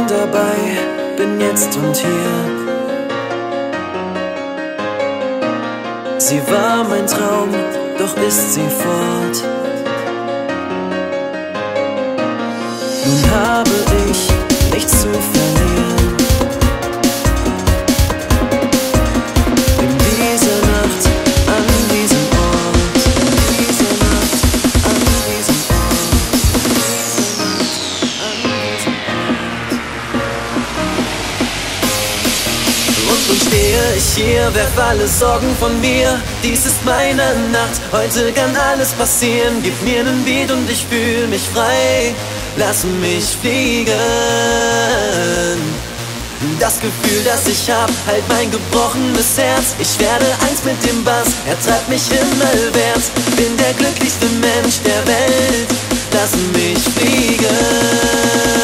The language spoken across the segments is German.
bin dabei, bin jetzt und hier. Sie war mein Traum, doch ist sie fort. Nun habe ich nichts zu verlieren. In dieser Nacht, an diesem Ort. In dieser Nacht, an diesem Ort. Und nun stehe ich hier, werf alle Sorgen von mir. Dies ist meine Nacht, heute kann alles passieren. Gib mir nen Beat und ich fühl mich frei. Lass mich fliegen. Das Gefühl, das ich hab, halt mein gebrochenes Herz. Ich werde eins mit dem Bass, er treibt mich himmelwärts. Bin der glücklichste Mensch der Welt. Lass mich fliegen.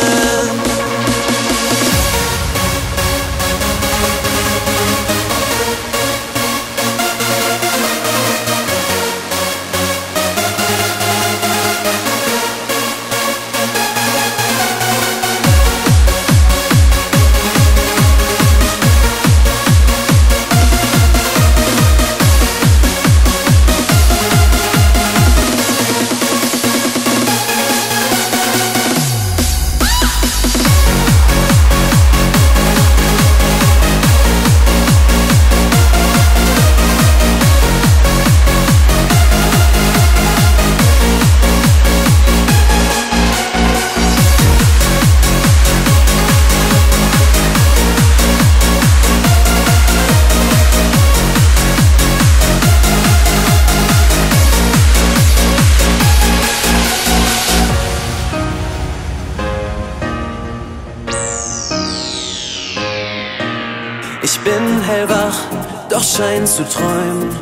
Ich bin hellwach, doch schein zu träumen.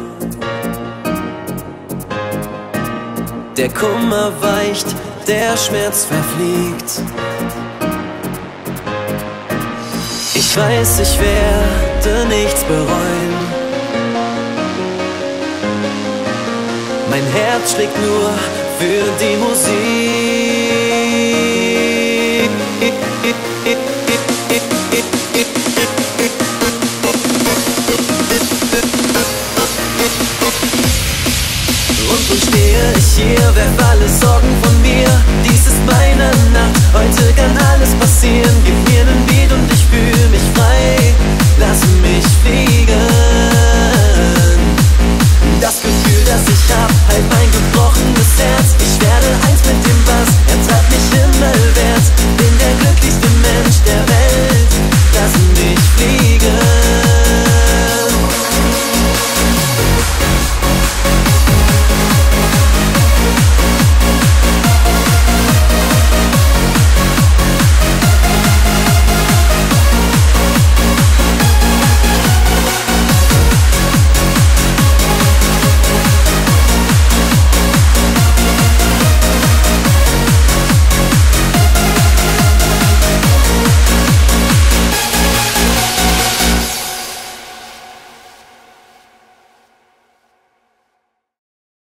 Der Kummer weicht, der Schmerz verfliegt. Ich weiß, ich werde nichts bereuen. Mein Herz schlägt nur für die Musik. Und nun stehe ich hier, werf alle Sorgen von mir. Dies ist meine Nacht, heute kann alles passieren. Gib mir nen Beat und ich fühl mich frei. Lass mich fliegen. Das Gefühl, das ich hab, halt mein